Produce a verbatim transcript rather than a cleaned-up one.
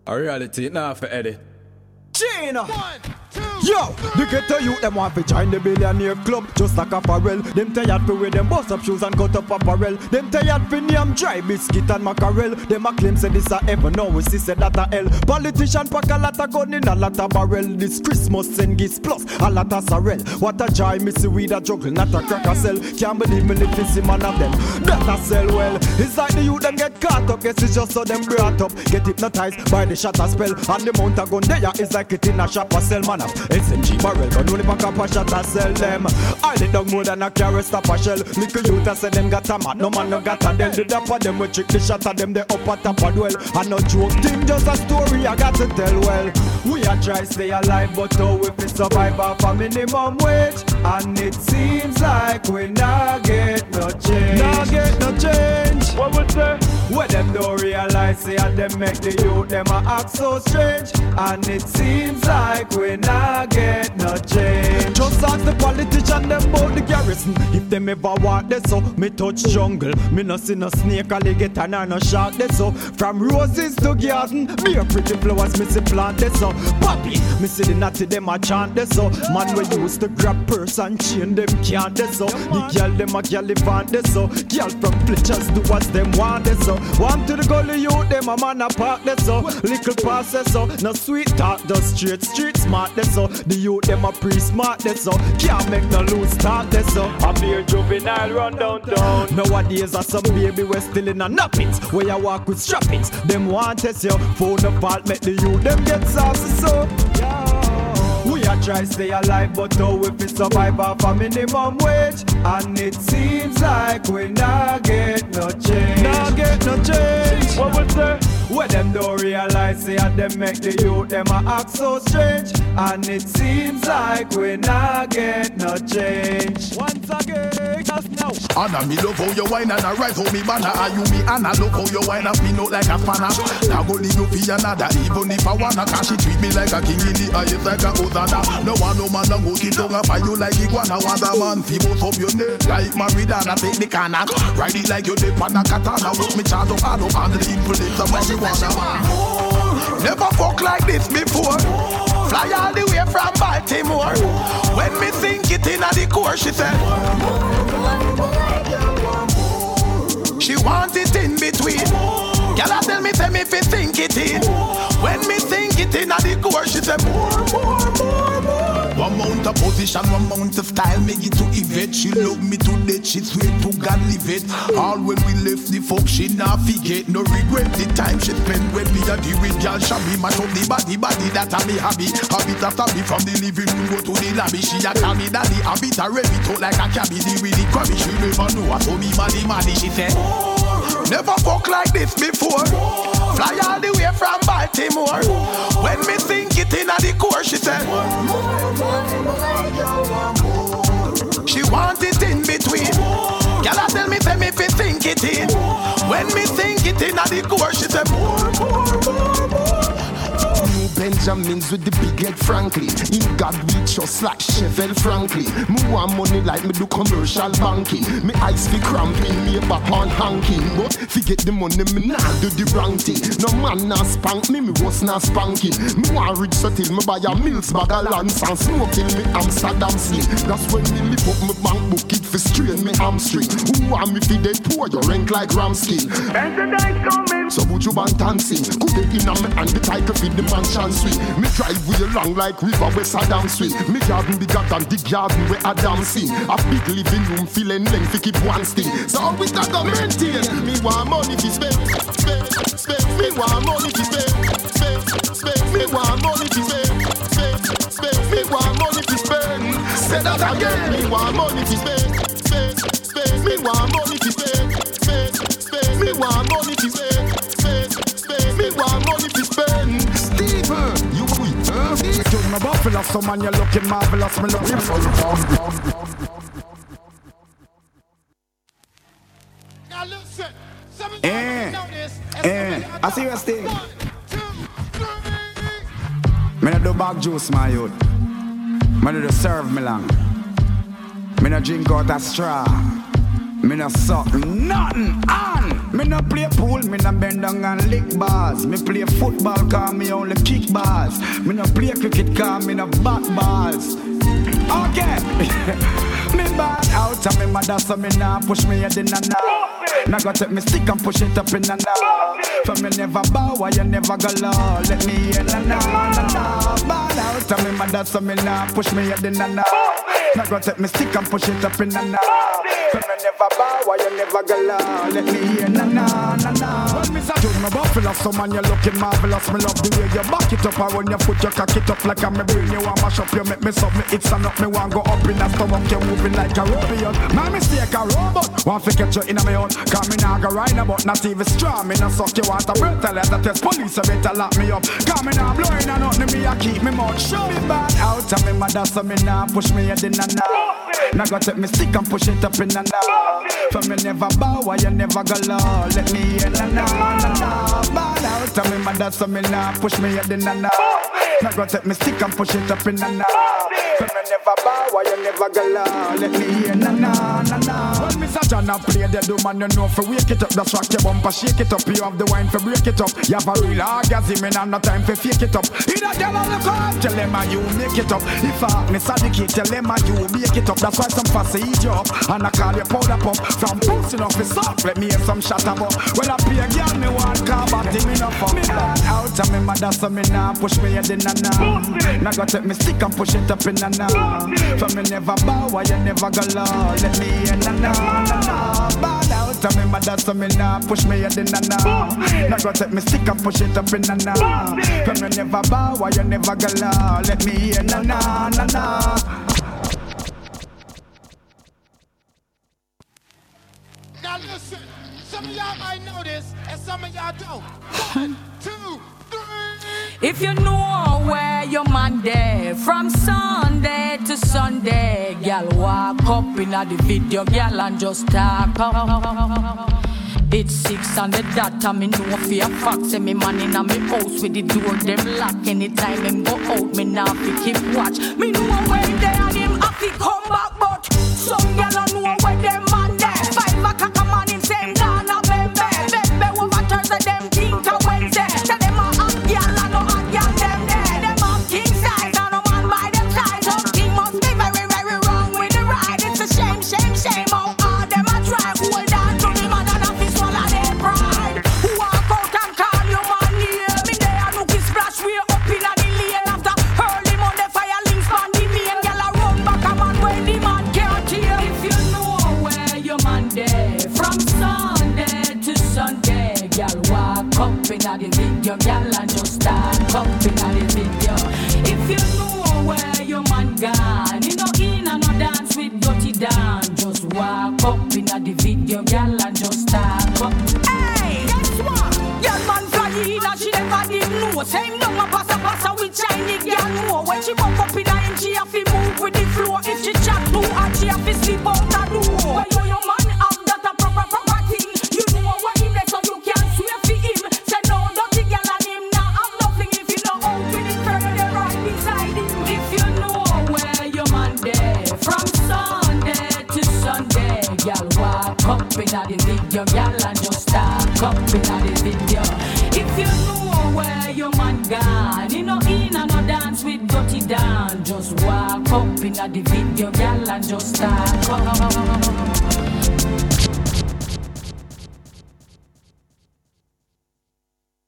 A reality now for Eddie. China. One, two, yo, the ghetto youth them want to join the billionaire club, just like a Pharrell. Them tired for wear them bust up shoes and cut up apparel. Them tired for name dry biscuit and mackerel. Them a claim say this a heaven, now we see say that a hell. Politician pack a lot of gun in a lot of barrel. This Christmas send gifts plus a lot of sorrel. What a joy, me see weed a juggle, not a cracker sell. Can't believe me live this man of them, that a sell well. It's like the youth them get caught up, guess it's just so them brought up. Get hypnotized by the shatter spell, and the mount a gun there is like it in a shop a sell man up. S M G barrel, gun only pack up a shot a sell them. I did dog more than a carry stop a shell. Little youth a say them got a man, no man no got a del. The dapper them we trick the shot of them, they up at top a dwell. And no joke thing, just a story I got to tell well. We a try stay alive, but how if we survive off a minimum wage? And it seems like we not get no change. Not get no change. What would say? Where them don't realize, say and them make the youth them a act so strange. And it seems like we not get no change. Just ask the politician them about the garrison. If them ever want this so, me touch jungle. Me no see no snake, alligator, nor no shark this so. From roses to garden, me a pretty flowers, me see plant this so. Poppy, me see the natty them a chant this so. Man we used to grab purse and chain them can't this so. The girl them a gallivant this so. Girl from Fletchers do what them want this so. Want to the gully youth them a man a park this so. Little pass this so. No sweet talk, just straight street smart this so. The youth them a pre-smart this so. Can't make no loose talk this so. A beer juvenile run downtown. Nowadays a some baby we still in a nappings. Where you walk with strappings. Them want test you. Phone up fault make the youth them get saucy so. We a try stay alive, but how if we survive off a minimum wage? And it seems like we not get no change. Not get no change. What would say? Where them don't realize, say and them make the youth them a act so strange. And it seems like we not get no change. Once again, just now. Anna, me love how you whine and I write how me banner. Are you me Anna, love how you whine and spin out like a spanner. Now go leave you for another, even if I wanna. Cause she treat me like a king in the highest like a Hosanna. No one no man don't go sit down and fight you like iguana. Want a man, fi both up your neck like Maridana. Take the canna, ride it like you dip on a katana. Watch me charge up, I don't handle the influence of marijuana. Never fuck like this before. Fly all the way from Baltimore. When me think it in the core, she said she want it in between. Y'all tell me, tell me if you think it in. When me think it in the core, she said more, more, more, more. One mount of position, one mount of style, make it to Yvette. She love me to death, she swear to God live it. All when we left the fuck, she not forget. No regret the time she spent when me a deal with y'all shabby. Mash up the body, body that a me hobby. Habit after me from the living room, go to the lobby. She a call me daddy, habit a rev it out like a cabbie. The really crabby, she never know her, so me money, money, she said never fuck like this before. Fly all the way from Baltimore. When me think it in the core, she said she want it in between. Y'all tell me, tell me if you think it in. When me think it in the core, she said more, more, more, more. Benjamins with the big head Franklin. In God we trust like Chevelle Franklin. Me want money like me do commercial banking. Me eyes fi cramping, me back on hanking. But fi get the money, me nah do the wrong thing. No man nah spank me, me was nah spanking. Me want rich so till me buy a Mills bag of lands and smoke till me Amsterdam slim. That's when me lift up my bank book it fi strain me hamstring. Who want me fi dead poor, you rank like Ramskin. And the night coming. So would you want dancing? Could they in a me and the title fi the mansion sweet. Me drive way along like river where Saddam sweet. Me garden bigger than the garden where Adam sing. A big living room feeling length to keep one sting. So we got to maintain. Me want money to spend, spend, spend. Me want money to spend, spend, spend. Me want money to spend, spend, spend. Me want money to spend. Say that again. Me want money to spend, spend, spend. Me want money to spend, spend, spend. Me want money to spend, spend, spend. Me want money to spend. Steven, you quit, huh? You're my buffalo, so man, you're looking marvelous. Me looking for you. Now listen, eh, eh, I see your thing. Me no do bag juice, my youth. Me no do serve me long. Me no drink out a straw. Me no suck nothing on. Me no play pool, me no bend down and lick bars. Me play football, cause me only kick bars. Me no play cricket, cause me no bat balls. Okay. Me bad out and me mother so me nah push me head in a nah. Now go take me stick and push it up in a nah. For me never bow, why you never go low. Let me in a nah, nah, nah. Bad out and me mother so me nah push me head in a nah. Now go take me stick and push it up in a nah. For me never bow, why you never go low. Let me in a nah, nah, nah. When me say June me buffalo, some man you looking marvelous. Me love the way you back it up, and when you put your cock it up like I'm a brain, you want mash up, you make me sub me it's and up, me want go up in a stomach, you moving like a robot. My mistake a robot, want to get you in a me own. Cause me nah go ride about, not even straw. Me nah suck you want a breath, tell the test police you better lock me up. Cause me nah blowing and nothing, me a keep me mouth shut. Me bad out and me mother so me nah push me head in a nah. Now go take me stick and push it up in a nah. For me never bow, why you never go low. Let me in a nah, nah, nah. Bad out and me mother so me nah push me head in a nah. Now go take me stick and push it up in a nah. For me never bow, why you never go low. Let me in a nah, nah, nah. When Mister John a play the do man, you know for wake it up. That's rock your bumper, shake it up. You have the wine for break it up. You have a real orgasm and have no time for fake it up. In a girl on the car, tell them how you make it up. If I me sadicate, tell them how you make it up. That's why some fussy eat you up. And I call you powder pop. From boosting off his sock, let me hear some shut up. Well I play a girl, me want car, but me no fuck. Me bad out and me mother so me nah push me head in a nah. Now go take me stick and push it up in a nah. For me never bow, why you never go low. Let me in a nah, nah, nah. Bad out and me mother so me nah push me head in a nah. Now go take me stick and push it up in a nah. For me never bow, why you never go low. Let me in a nah, nah, nah. Now listen, some of y'all might know this, and some of y'all don't. One, two, three. If you know where your man there, from Sunday to Sunday, girl walk up in the video, girl, and just talk. It's six on the dot, and me know for a fact, say me man in a me house with the door them lock. Anytime him go out, me now fi keep watch. Me know where they and him have to come back, but some girl don't know where them man there. Five o'clock a man him same down a baby, baby over Thursday them think a Wednesday. Say them a hot girl and no hot girl them there. Them have king size and no man by them side. Something must be very very wrong with the ride. It's a shame, shame, shame how hard them a try. Hold on to the man and a fist swallow their pride. Walk out and call your man near me there and look his splash way up in a the lane. After early Monday fire links on the main. Girl a run back a man when the man can't hear. If you know where your man there, from Sunday to Sunday, girl walk up in a the video, girl and just start up in a the video. If you know where your man gone, you know in and no dance with dirty Dan, just walk up in a the video, girl and just start up. Hey, guess what? Girl man fly in and she never did know. Same down a pass a pass a with Chinese girl know. When she walk up in a inch, she have to move with the flow. If she chat too hard, she have to sleep out the door. When you your man have that a proper proper thing, you know what he next so you can't swear for him. Say no dirty girl and him now have nothing. If you know out with the girl, they right beside him. If you know where your man there, from Sunday to Sunday, girl walk up in a the video, girl and just start up in a the video. If you know where your man gone, you know in and no dance with dirty Dan, just walk up in a the video, girl and just start up.